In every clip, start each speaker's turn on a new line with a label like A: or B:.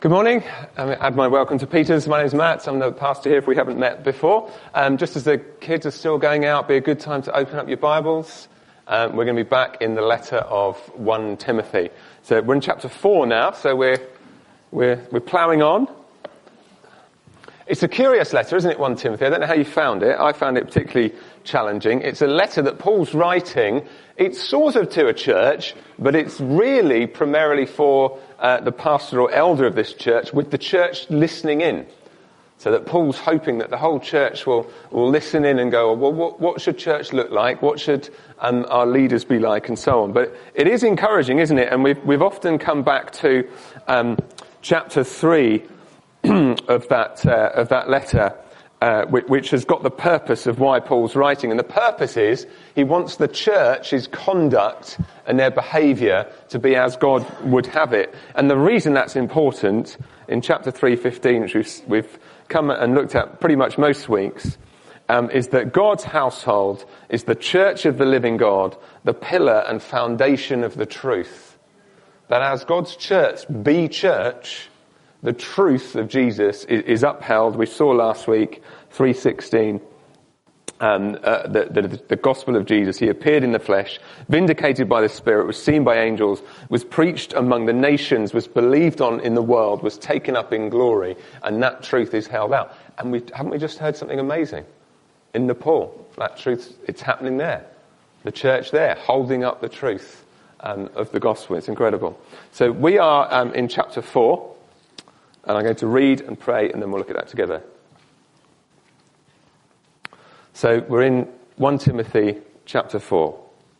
A: Good morning. Add my welcome to Peter's. My name's Matt. I'm the pastor here if we haven't met before. Just as the kids are still going out, be a good time to open up your Bibles. We're going to be back in the letter of 1 Timothy. So we're in chapter 4 now, so we're ploughing on. It's a curious letter, isn't it, 1 Timothy? I don't know how you found it. I found it particularly challenging. It's a letter that Paul's writing. It's sort of to a church, but it's really primarily for the pastoral elder of this church, with the church listening in. So that Paul's hoping that the whole church will listen in and go, well, what should church look like? What should our leaders be like? And so on. But it is encouraging, isn't it? And we've often come back to chapter 3 of that letter, which has got the purpose of why Paul's writing. And the purpose is he wants the church's conduct and their behaviour to be as God would have it. And the reason that's important, in chapter 3:15, which we've come and looked at pretty much most weeks, is that God's household is the church of the living God, the pillar and foundation of the truth. That as God's church be church, the truth of Jesus is upheld. We saw last week, 3:16, the gospel of Jesus. He appeared in the flesh, vindicated by the Spirit, was seen by angels, was preached among the nations, was believed on in the world, was taken up in glory, and that truth is held out. And haven't we just heard something amazing? In Nepal, that truth, it's happening there. The church there, holding up the truth of the gospel. It's incredible. So we are in chapter 4. And I'm going to read and pray, and then we'll look at that together. So we're in 1 Timothy chapter 4.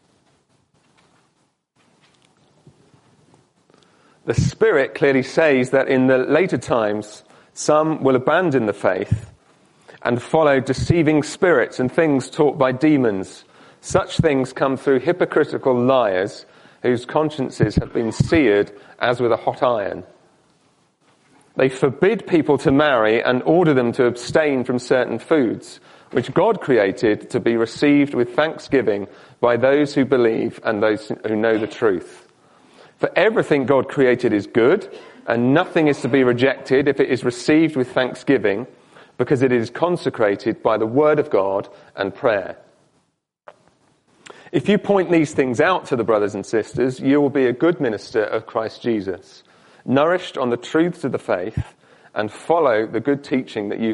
A: The Spirit clearly says that in the later times, some will abandon the faith and follow deceiving spirits and things taught by demons. Such things come through hypocritical liars whose consciences have been seared as with a hot iron. They forbid people to marry and order them to abstain from certain foods, which God created to be received with thanksgiving by those who believe and those who know the truth. For everything God created is good, and nothing is to be rejected if it is received with thanksgiving, because it is consecrated by the word of God and prayer. If you point these things out to the brothers and sisters, you will be a good minister of Christ Jesus, nourished on the truths of the faith, and follow the good teaching that you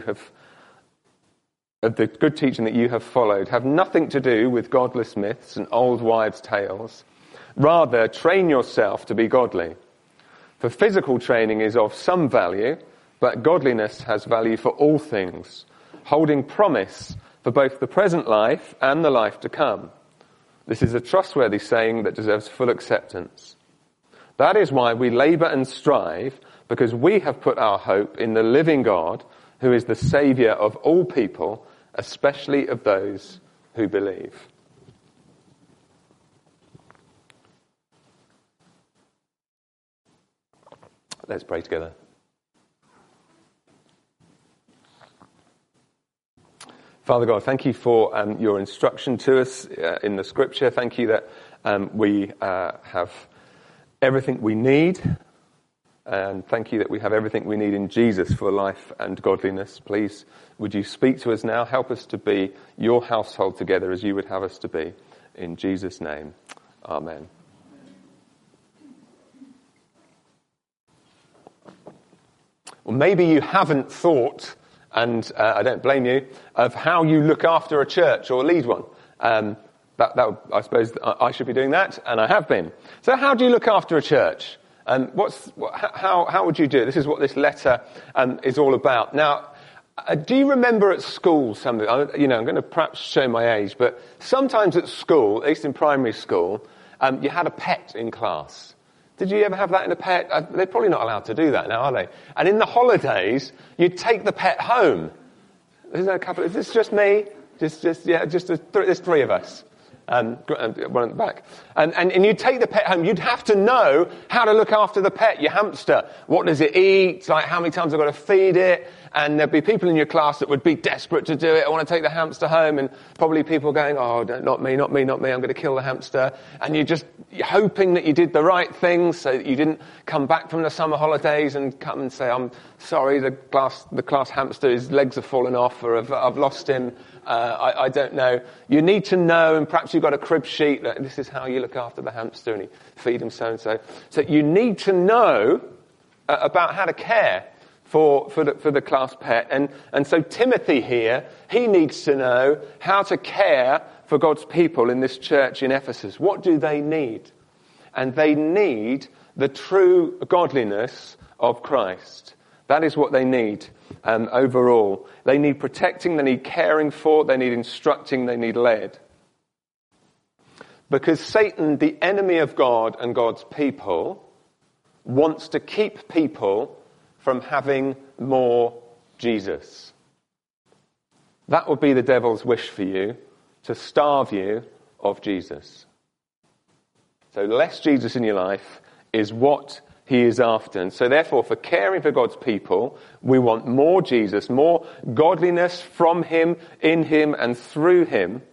A: have followed. Have nothing to do with godless myths and old wives' tales. Rather, train yourself to be godly. For physical training is of some value, but godliness has value for all things, holding promise for both the present life and the life to come. This is a trustworthy saying that deserves full acceptance. That is why we labour and strive, because we have put our hope in the living God, who is the Saviour of all people, especially of those who believe. Let's pray together. Father God, thank you for your instruction to us in the Scripture. Thank you that we have everything we need, and thank you that we have everything we need in Jesus for life and godliness. Please, would you speak to us now? Help us to be your household together as you would have us to be. In Jesus' name, amen. Well, maybe you haven't thought, and I don't blame you, of how you look after a church or lead one. I suppose I should be doing that, and I have been. So how do you look after a church? And how would you do it? This is what this letter is all about. Now, do you remember at school something? I'm going to perhaps show my age, but sometimes at school, at least in primary school, you had a pet in class. Did you ever have that in a pet? They're probably not allowed to do that now, are they? And in the holidays, you'd take the pet home. There's a couple. Is this just me? There's three of us. One at the back. And you take the pet home, you'd have to know how to look after the pet, your hamster. What does it eat? Like how many times I've got to feed it? And there'd be people in your class that would be desperate to do it. I want to take the hamster home. And probably people going, oh, not me. I'm going to kill the hamster. And you're hoping that you did the right thing so that you didn't come back from the summer holidays and come and say, I'm sorry, the class hamster, his legs have fallen off, or I've lost him. I don't know. You need to know, and perhaps you've got a crib sheet that this is how you look after the hamster and you feed him so-and-so. So you need to know about how to care for the class pet. And so Timothy here, he needs to know how to care for God's people in this church in Ephesus. What do they need? And they need the true godliness of Christ. That is what they need overall. They need protecting, they need caring for, they need instructing, they need led. Because Satan, the enemy of God and God's people, wants to keep people from having more Jesus. That would be the devil's wish for you, to starve you of Jesus. So less Jesus in your life is what he is after. And so therefore, for caring for God's people, we want more Jesus, more godliness from him, in him, and through him.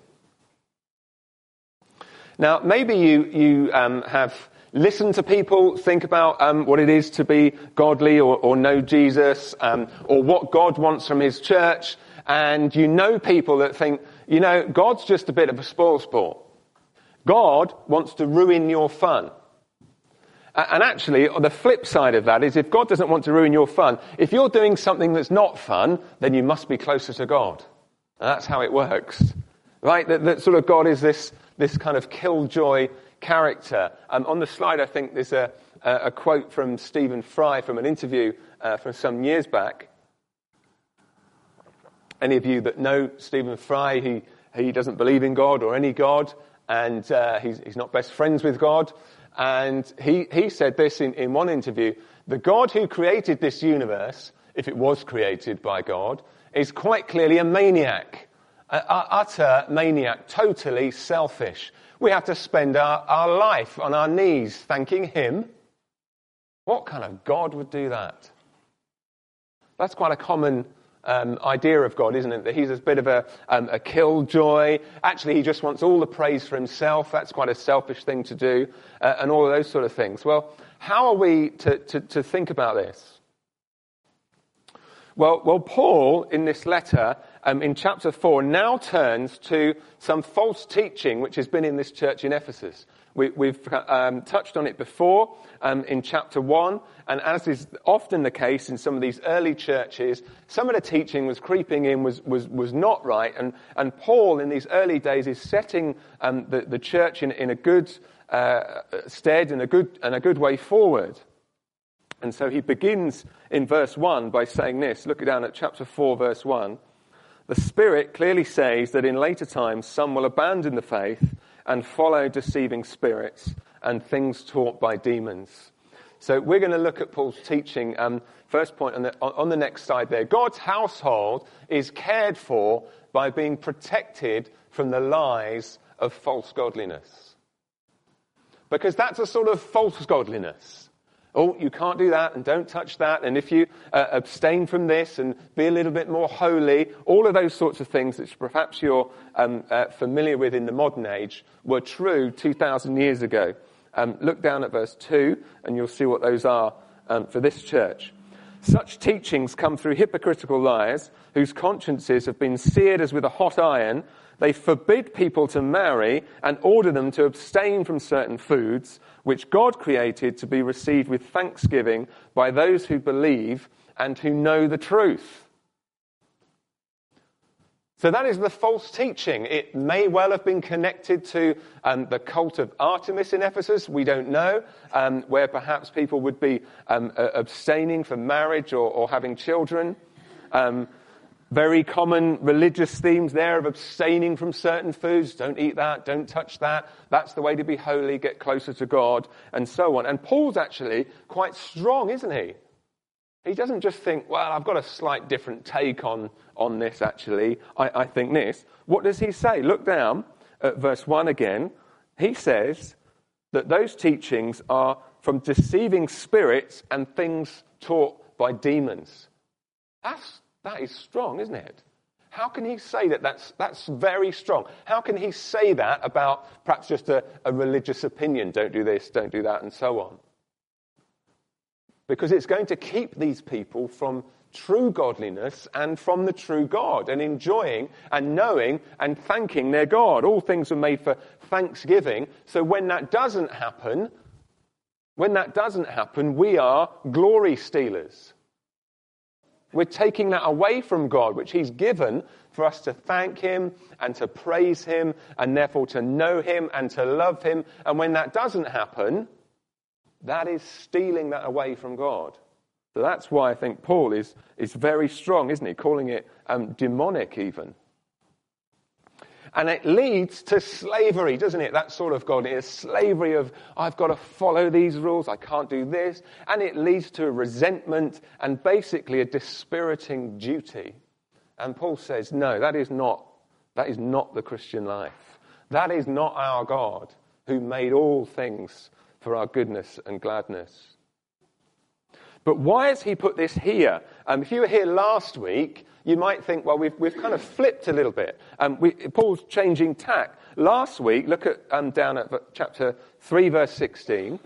A: Now, maybe you have listened to people think about what it is to be godly or know Jesus, or what God wants from his church. And you know people that think, God's just a bit of a spoil sport. God wants to ruin your fun. And actually, the flip side of that is if God doesn't want to ruin your fun, if you're doing something that's not fun, then you must be closer to God. And that's how it works. Right? That sort of God is this kind of killjoy character. On the slide, I think there's a quote from Stephen Fry from an interview from some years back. Any of you that know Stephen Fry, he doesn't believe in God or any God, and he's not best friends with God. And he said this in one interview: the God who created this universe, if it was created by God, is quite clearly a maniac, an utter maniac, totally selfish. We have to spend our life on our knees thanking him. What kind of God would do that? That's quite a common idea of God, isn't it? That he's a bit of a killjoy. Actually, he just wants all the praise for himself. That's quite a selfish thing to do, and all of those sort of things. Well, how are we to think about this? Well, Paul, in this letter, in chapter 4, now turns to some false teaching which has been in this church in Ephesus. We've touched on it before in chapter 1, and as is often the case in some of these early churches, some of the teaching was creeping in, was not right, and Paul in these early days is setting the church in a good stead, in a good way forward. And so he begins in verse 1 by saying this. Look down at chapter 4, verse 1. The Spirit clearly says that in later times some will abandon the faith and follow deceiving spirits and things taught by demons. So we're going to look at Paul's teaching. First point on the next slide there. God's household is cared for by being protected from the lies of false godliness. Because that's a sort of false godliness. Oh, you can't do that and don't touch that. And if you abstain from this and be a little bit more holy, all of those sorts of things which perhaps you're familiar with in the modern age were true 2,000 years ago. Look down at verse 2 and you'll see what those are for this church. Such teachings come through hypocritical liars whose consciences have been seared as with a hot iron. They forbid people to marry and order them to abstain from certain foods which God created to be received with thanksgiving by those who believe and who know the truth. So that is the false teaching. It may well have been connected to the cult of Artemis in Ephesus. We don't know, where perhaps people would be abstaining from marriage or having children. Very common religious themes there of abstaining from certain foods. Don't eat that, don't touch that. That's the way to be holy, get closer to God, and so on. And Paul's actually quite strong, isn't he? He doesn't just think, well, I've got a slight different take on this, actually. I think this. What does he say? Look down at verse 1 again, he says that those teachings are from deceiving spirits and things taught by demons. That is strong, isn't it? How can he say that? That's very strong. How can he say that about perhaps just a religious opinion? Don't do this, don't do that, and so on. Because it's going to keep these people from true godliness and from the true God and enjoying and knowing and thanking their God. All things are made for thanksgiving. So when that doesn't happen, we are glory stealers. We're taking that away from God, which he's given for us to thank him and to praise him and therefore to know him and to love him. And when that doesn't happen, that is stealing that away from God. So that's why I think Paul is very strong, isn't he? Calling it demonic even. And it leads to slavery, doesn't it? That sort of godliness, slavery of, I've got to follow these rules, I can't do this. And it leads to resentment and basically a dispiriting duty. And Paul says, no, that is not the Christian life. That is not our God who made all things for our goodness and gladness. But why has he put this here? If you were here last week, you might think, well, we've kind of flipped a little bit. Paul's changing tack. Last week, look at down at chapter 3, verse 16.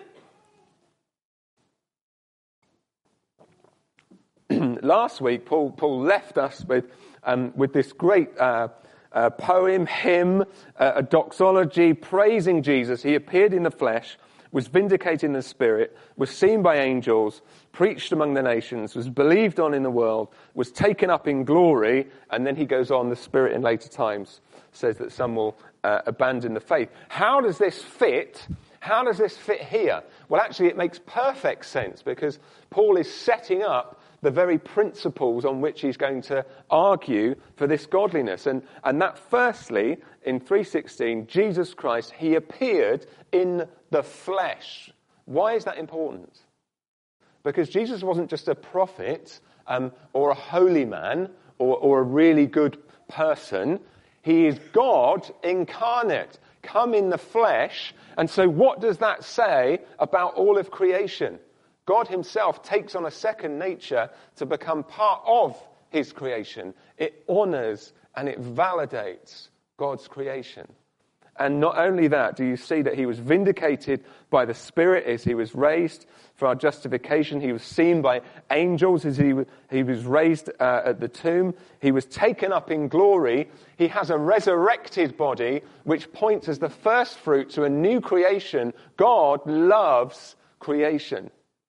A: Last week, Paul left us with this great poem, hymn, a doxology praising Jesus. He appeared in the flesh, was vindicated in the spirit, was seen by angels, preached among the nations, was believed on in the world, was taken up in glory, and then he goes on, the Spirit in later times says that some will abandon the faith. How does this fit? How does this fit here? Well, actually, it makes perfect sense because Paul is setting up the very principles on which he's going to argue for this godliness. And that firstly, in 3:16, Jesus Christ, he appeared in the flesh. Why is that important? Because Jesus wasn't just a prophet or a holy man or a really good person. He is God incarnate, come in the flesh. And so what does that say about all of creation? God himself takes on a second nature to become part of his creation. It honors and it validates God's creation. And not only that, do you see that he was vindicated by the Spirit as he was raised for our justification. He was seen by angels as he was raised at the tomb. He was taken up in glory. He has a resurrected body, which points as the first fruit to a new creation. God loves creation.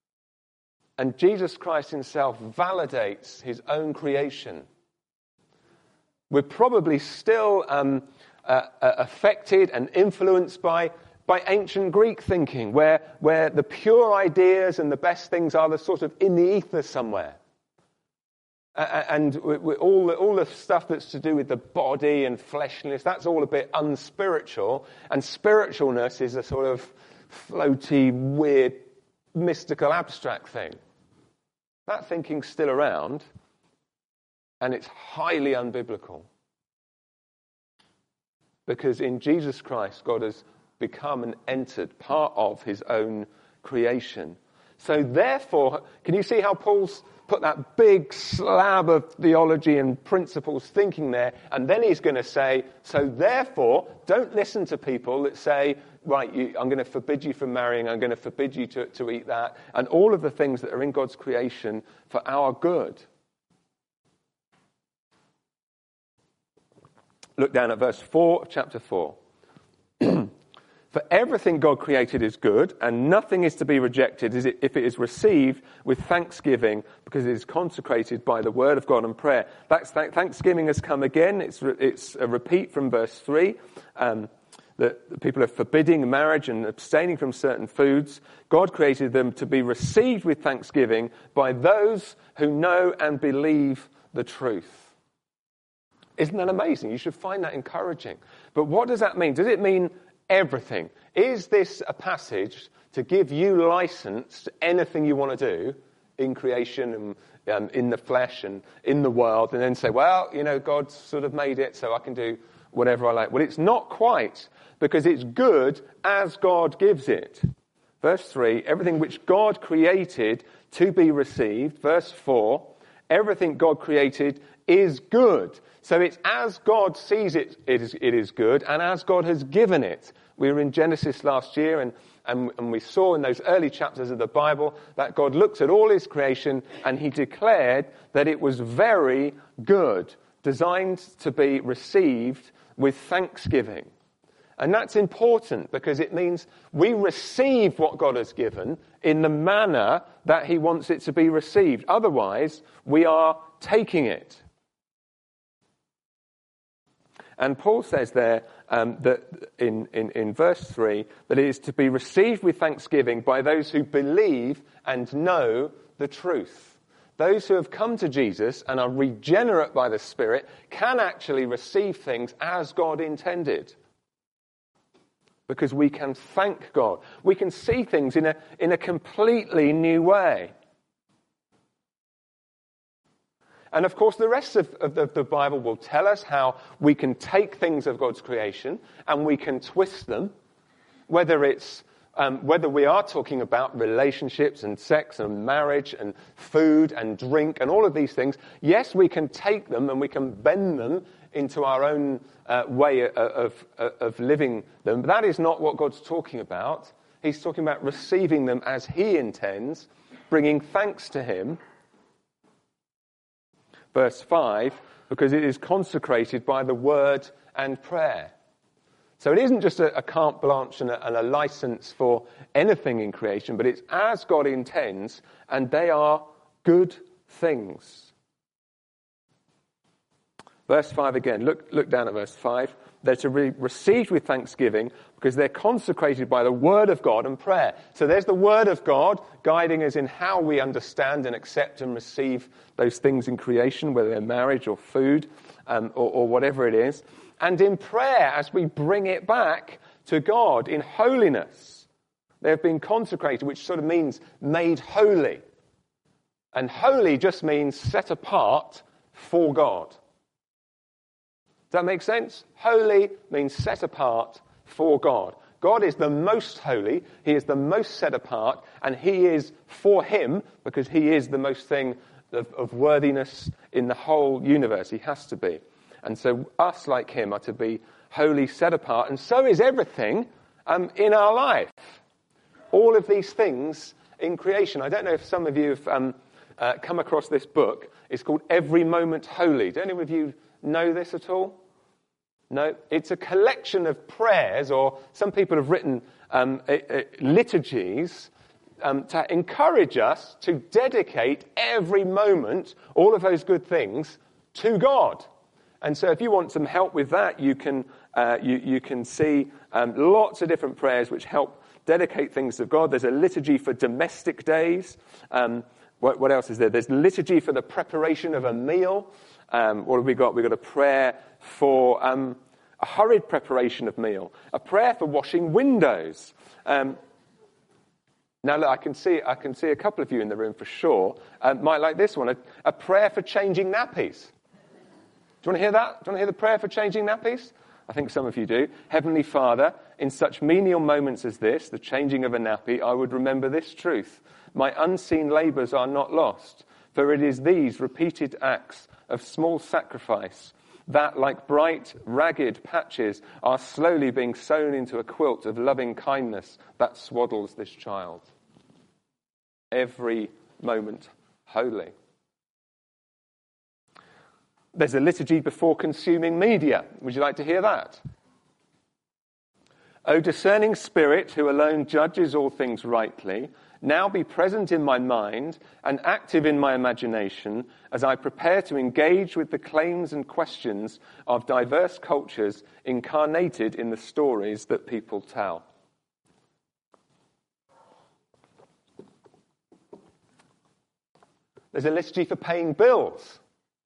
A: And Jesus Christ himself validates his own creation. We're probably still affected and influenced by ancient Greek thinking, where the pure ideas and the best things are the sort of in the ether somewhere. And all the stuff that's to do with the body and fleshliness, that's all a bit unspiritual. And spiritualness is a sort of floaty, weird, mystical, abstract thing. That thinking's still around, and it's highly unbiblical. Because in Jesus Christ, God has become and entered part of his own creation. So therefore, can you see how Paul's put that big slab of theology and principles thinking there, and then he's going to say, so therefore, don't listen to people that say, right, I'm going to forbid you from marrying, I'm going to forbid you to eat that, and all of the things that are in God's creation for our good. Look down at verse 4 of chapter 4. For everything God created is good, and nothing is to be rejected if it is received with thanksgiving, because it is consecrated by the word of God and prayer. Thanksgiving has come again. It's a repeat from verse 3. That people are forbidding marriage and abstaining from certain foods. God created them to be received with thanksgiving by those who know and believe the truth. Isn't that amazing? You should find that encouraging. But what does that mean? Does it mean everything? Is this a passage to give you license to anything you want to do in creation and in the flesh and in the world, and then say, well, God sort of made it, so I can do whatever I like. Well, it's not quite, because it's good as God gives it. Verse 3, everything which God created to be received. Verse 4, everything God created is good. So it's as God sees it, it is good, and as God has given it. We were in Genesis last year, and we saw in those early chapters of the Bible that God looks at all his creation and he declared that it was very good, designed to be received with thanksgiving. And that's important because it means we receive what God has given in the manner that he wants it to be received. Otherwise, we are taking it. And Paul says there that in verse 3 that it is to be received with thanksgiving by those who believe and know the truth. Those who have come to Jesus and are regenerate by the Spirit can actually receive things as God intended. Because we can thank God. We can see things in a completely new way. And of course, the rest of the Bible will tell us how we can take things of God's creation and we can twist them, whether we are talking about relationships and sex and marriage and food and drink and all of these things. Yes, we can take them and we can bend them into our own way of living them. But that is not what God's talking about. He's talking about receiving them as he intends, bringing thanks to him. Verse 5, because it is consecrated by the word and prayer. So it isn't just a carte blanche and a license for anything in creation, but it's as God intends, and they are good things. Verse 5 again, look down at verse 5. They're to be received with thanksgiving because they're consecrated by the word of God and prayer. So there's the word of God guiding us in how we understand and accept and receive those things in creation, whether they're marriage or food or whatever it is. And in prayer, as we bring it back to God in holiness, they have been consecrated, which sort of means made holy. And holy just means set apart for God. Does that make sense? Holy means set apart for God. God is the most holy, he is the most set apart, and he is for him, because he is the most thing of worthiness in the whole universe. He has to be. And so us, like him, are to be holy, set apart, and so is everything in our life. All of these things in creation. I don't know if some of you have come across this book. It's called Every Moment Holy. Do any of you know this at all? No, it's a collection of prayers, or some people have written liturgies to encourage us to dedicate every moment, all of those good things, to God. And so if you want some help with that, you can see lots of different prayers which help dedicate things to God. There's a liturgy for domestic days. What else is there? There's liturgy for the preparation of a meal. What have we got? We've got a prayer for a hurried preparation of meal. A prayer for washing windows. Now, look, I can see a couple of you in the room for sure might like this one. A prayer for changing nappies. Do you want to hear that? Do you want to hear the prayer for changing nappies? I think some of you do. Heavenly Father, in such menial moments as this, the changing of a nappy, I would remember this truth. My unseen labours are not lost, for it is these repeated acts of small sacrifice that, like bright, ragged patches, are slowly being sewn into a quilt of loving kindness that swaddles this child. Every moment holy. There's a liturgy before consuming media. Would you like to hear that? O discerning Spirit, who alone judges all things rightly, now be present in my mind and active in my imagination as I prepare to engage with the claims and questions of diverse cultures incarnated in the stories that people tell. There's a liturgy for paying bills.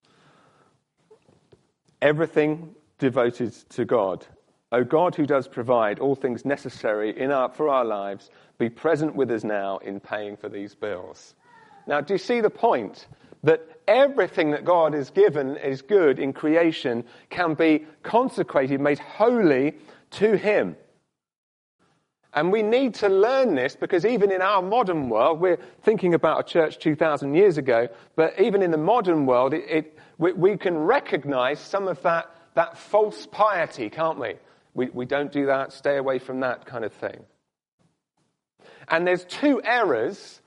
A: Everything devoted to God. O God, who does provide all things necessary for our lives, be present with us now in paying for these bills. Now, do you see the point? that everything that God has given is good in creation can be consecrated, made holy to him. And we need to learn this because even in our modern world, we're thinking about a church 2,000 years ago, but even in the modern world, we can recognize some of that false piety, can't we? We don't do that, stay away from that kind of thing. And there's two errors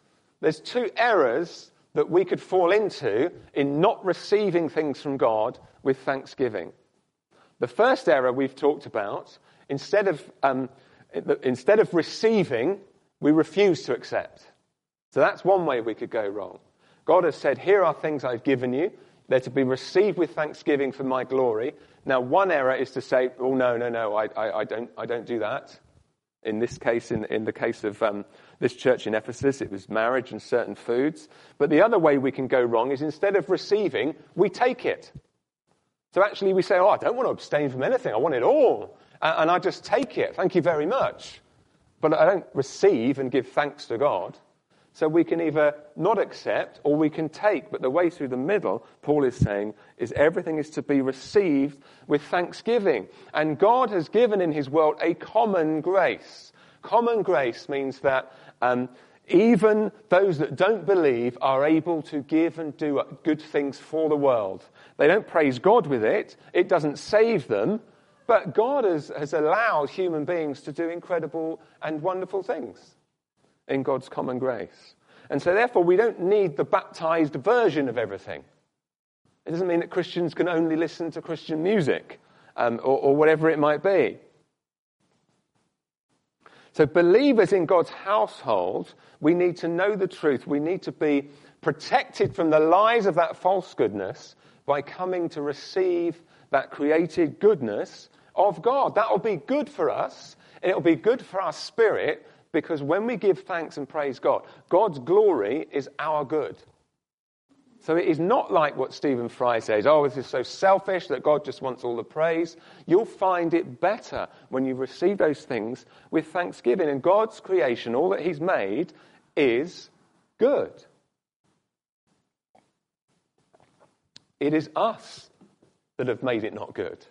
A: that we could fall into in not receiving things from God with thanksgiving. The first error we've talked about, instead of receiving, we refuse to accept. So that's one way we could go wrong. God has said, here are things I've given you. They're to be received with thanksgiving for my glory. Now, one error is to say, oh, no, I don't do that. In this case, in the case of this church in Ephesus, it was marriage and certain foods. But the other way we can go wrong is instead of receiving, we take it. So actually we say, I don't want to abstain from anything. I want it all. And I just take it. Thank you very much. But I don't receive and give thanks to God. So we can either not accept or we can take. But the way through the middle, Paul is saying, is everything is to be received with thanksgiving. And God has given in his world a common grace. Common grace means that even those that don't believe are able to give and do good things for the world. They don't praise God with it. It doesn't save them. But God has allowed human beings to do incredible and wonderful things in God's common grace. And so therefore we don't need the baptized version of everything. It doesn't mean that Christians can only listen to Christian music or whatever it might be. So believers in God's household, we need to know the truth. We need to be protected from the lies of that false goodness by coming to receive that created goodness of God. That will be good for us, and it will be good for our spirit, because when we give thanks and praise God, God's glory is our good. So it is not like what Stephen Fry says, this is so selfish that God just wants all the praise. You'll find it better when you receive those things with thanksgiving. And God's creation, all that he's made, is good. It is us that have made it not good.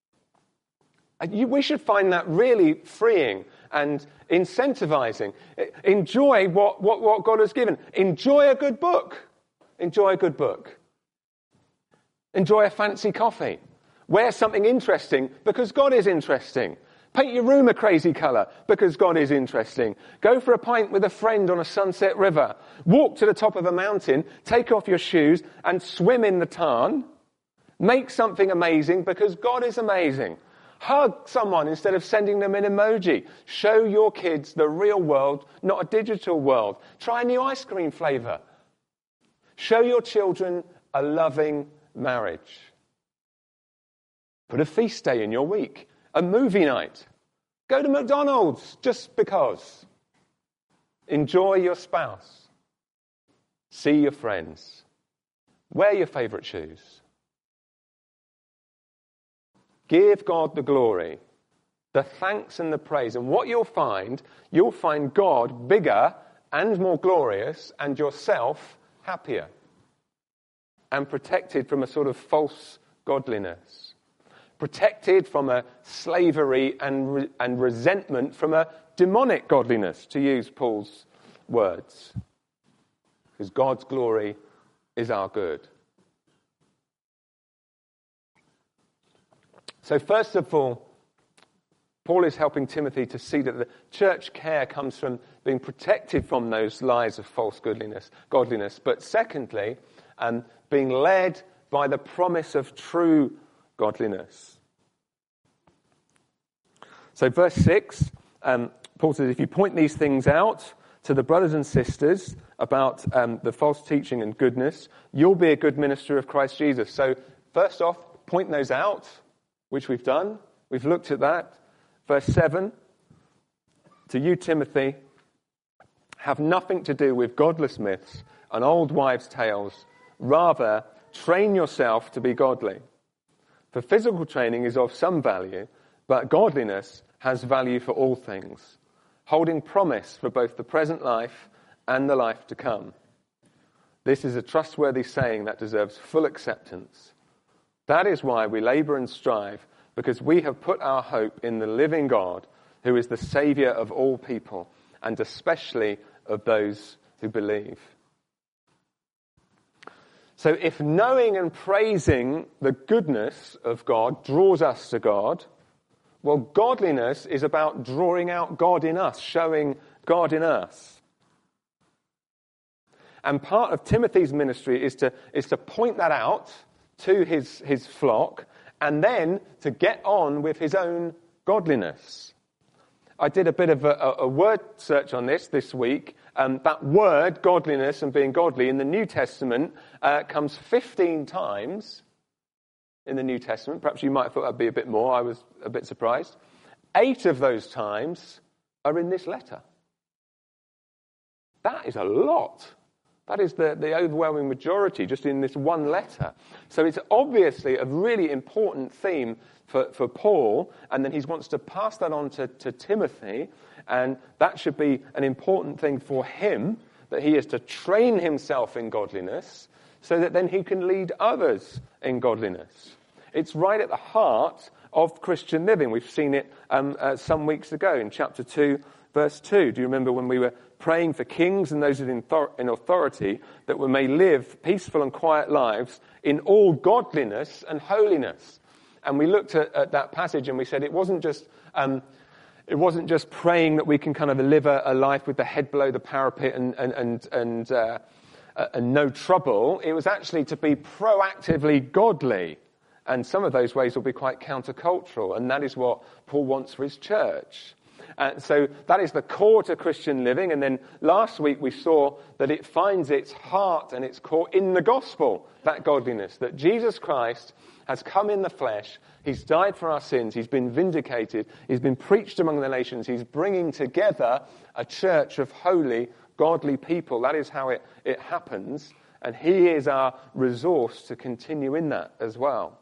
A: We should find that really freeing and incentivizing. Enjoy what God has given. Enjoy a good book. Enjoy a good book. Enjoy a fancy coffee. Wear something interesting because God is interesting. Paint your room a crazy colour because God is interesting. Go for a pint with a friend on a sunset river. Walk to the top of a mountain, take off your shoes and swim in the Tarn. Make something amazing because God is amazing. Hug someone instead of sending them an emoji. Show your kids the real world, not a digital world. Try a new ice cream flavour. Show your children a loving marriage. Put a feast day in your week. A movie night. Go to McDonald's just because. Enjoy your spouse. See your friends. Wear your favourite shoes. Give God the glory, the thanks and the praise. And what you'll find God bigger and more glorious and yourself happier and protected from a sort of false godliness. Protected from a slavery and resentment from a demonic godliness, to use Paul's words. Because God's glory is our good. So first of all, Paul is helping Timothy to see that the church care comes from being protected from those lies of false godliness. But secondly, being led by the promise of true godliness. So verse 6, Paul says, if you point these things out to the brothers and sisters about the false teaching and goodness, you'll be a good minister of Christ Jesus. So first off, point those out, which we've done. We've looked at that. Verse 7, to you, Timothy, have nothing to do with godless myths and old wives' tales. Rather, train yourself to be godly. For physical training is of some value, but godliness has value for all things, holding promise for both the present life and the life to come. This is a trustworthy saying that deserves full acceptance. That is why we labor and strive, because we have put our hope in the living God, who is the Saviour of all people, and especially of those who believe. So if knowing and praising the goodness of God draws us to God, well, godliness is about drawing out God in us, showing God in us. And part of Timothy's ministry is to point that out to his flock, and then to get on with his own godliness. I did a bit of a word search on this week. That word, godliness and being godly, in the New Testament comes 15 times in the New Testament. Perhaps you might have thought that'd be a bit more. I was a bit surprised. 8 of those times are in this letter. That is a lot. That is the overwhelming majority just in this one letter. So it's obviously a really important theme for Paul, and then he wants to pass that on to Timothy, and that should be an important thing for him, that he is to train himself in godliness so that then he can lead others in godliness. It's right at the heart of Christian living. We've seen it some weeks ago in chapter 2, verse 2. Do you remember when we were praying for kings and those in authority, that we may live peaceful and quiet lives in all godliness and holiness? And we looked at that passage and we said it wasn't just praying that we can kind of live a life with the head below the parapet and no trouble. It was actually to be proactively godly. And some of those ways will be quite countercultural, and that is what Paul wants for his church. So that is the core to Christian living. And then last week we saw that it finds its heart and its core in the gospel, that godliness, that Jesus Christ has come in the flesh. He's died for our sins. He's been vindicated. He's been preached among the nations. He's bringing together a church of holy, godly people. That is how it happens. And he is our resource to continue in that as well.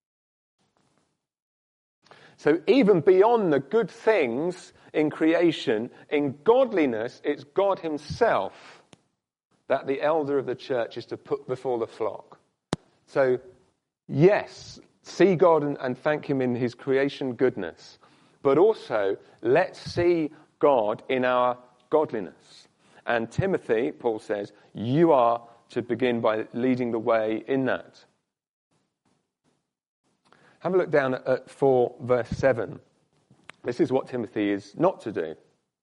A: So even beyond the good things in creation, in godliness, it's God himself that the elder of the church is to put before the flock. So, yes, see God and thank him in his creation goodness, but also let's see God in our godliness. And Timothy, Paul says, you are to begin by leading the way in that. Have a look down at 4 verse 7. This is what Timothy is not to do.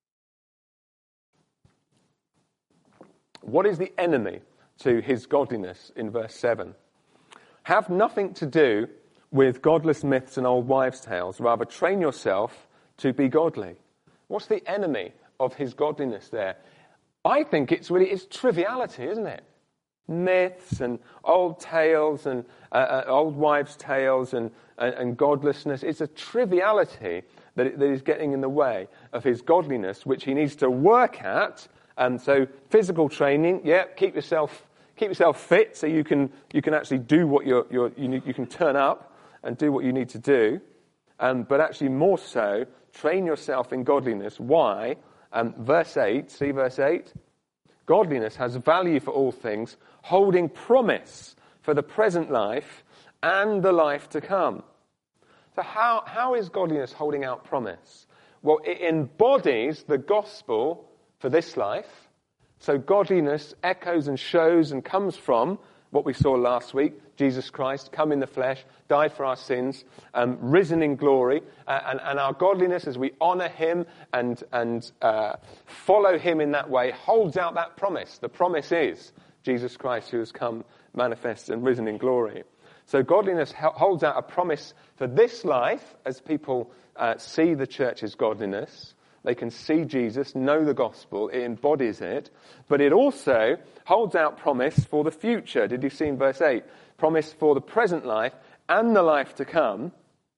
A: What is the enemy to his godliness in verse 7? Have nothing to do with godless myths and old wives' tales. Rather, train yourself to be godly. What's the enemy of his godliness there? I think it's triviality, isn't it? Myths and old tales and old wives' tales and godlessness. It's a triviality that is getting in the way of his godliness, which he needs to work at. So physical training, keep yourself fit so you can actually do what you can turn up and do what you need to do. But actually more so, train yourself in godliness. Why? Verse 8, see verse 8? Godliness has value for all things, holding promise for the present life and the life to come. So how is godliness holding out promise? Well, it embodies the gospel for this life. So godliness echoes and shows and comes from what we saw last week, Jesus Christ, come in the flesh, died for our sins, risen in glory, and our godliness as we honour him and follow him in that way holds out that promise. The promise is Jesus Christ who has come manifest and risen in glory. So godliness holds out a promise for this life as people see the church's godliness. They can see Jesus, know the gospel, it embodies it, but it also holds out promise for the future. Did you see in verse 8? Promise for the present life and the life to come.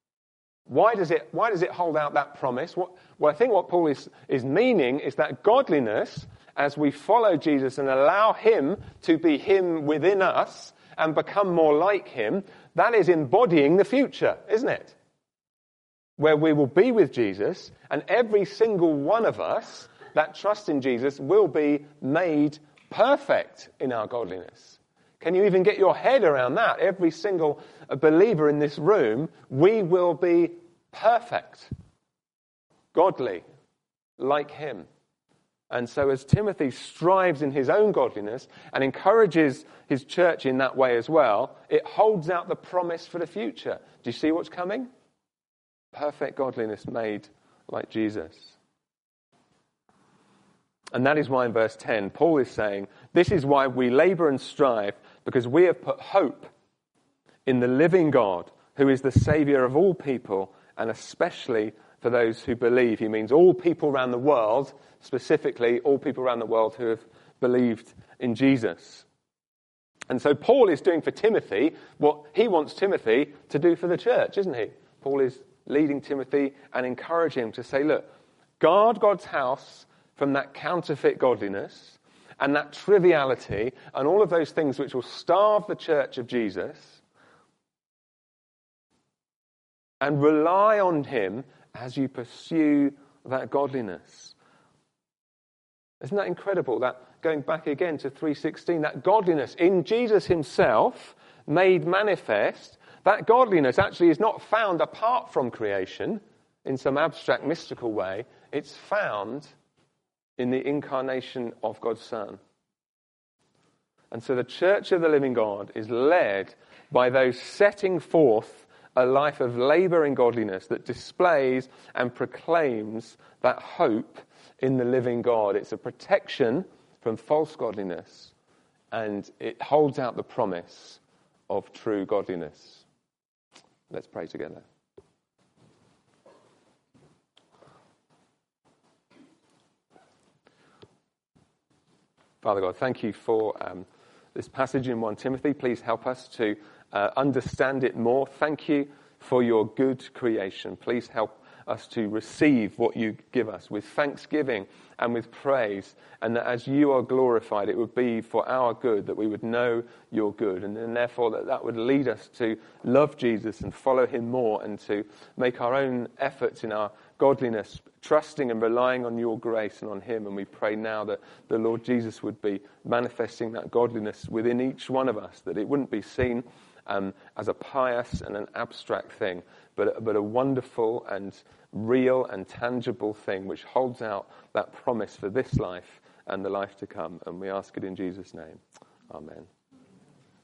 A: Why does it hold out that promise? Well, I think what Paul is meaning is that godliness, as we follow Jesus and allow him to be him within us and become more like him, that is embodying the future, isn't it? Where we will be with Jesus, and every single one of us that trust in Jesus will be made perfect in our godliness. Can you even get your head around that? Every single believer in this room, we will be perfect, godly, like him. And so as Timothy strives in his own godliness and encourages his church in that way as well, it holds out the promise for the future. Do you see what's coming? Perfect godliness made like Jesus. And that is why in verse 10, Paul is saying, this is why we labor and strive, because we have put hope in the living God, who is the Saviour of all people, and especially for those who believe. He means all people around the world, specifically all people around the world who have believed in Jesus. And so Paul is doing for Timothy what he wants Timothy to do for the church, isn't he? Paul is leading Timothy and encouraging him to say, look, guard God's house from that counterfeit godliness and that triviality and all of those things which will starve the church of Jesus, and rely on him as you pursue that godliness. Isn't that incredible? That going back again to 3:16, that godliness in Jesus himself made manifest, that godliness actually is not found apart from creation in some abstract mystical way. It's found in the incarnation of God's Son. And so the church of the living God is led by those setting forth a life of labour in godliness that displays and proclaims that hope in the living God. It's a protection from false godliness, and it holds out the promise of true godliness. Let's pray together. Father God, thank you for this passage in 1 Timothy. Please help us to understand it more. Thank you for your good creation. Please help us to receive what you give us with thanksgiving and with praise, and that as you are glorified, it would be for our good, that we would know your good, and then therefore that would lead us to love Jesus and follow him more, and to make our own efforts in our godliness, trusting and relying on your grace and on him. And we pray now that the Lord Jesus would be manifesting that godliness within each one of us, that it wouldn't be seen as a pious and an abstract thing, but a wonderful and real and tangible thing which holds out that promise for this life and the life to come. And we ask it in Jesus' name. Amen.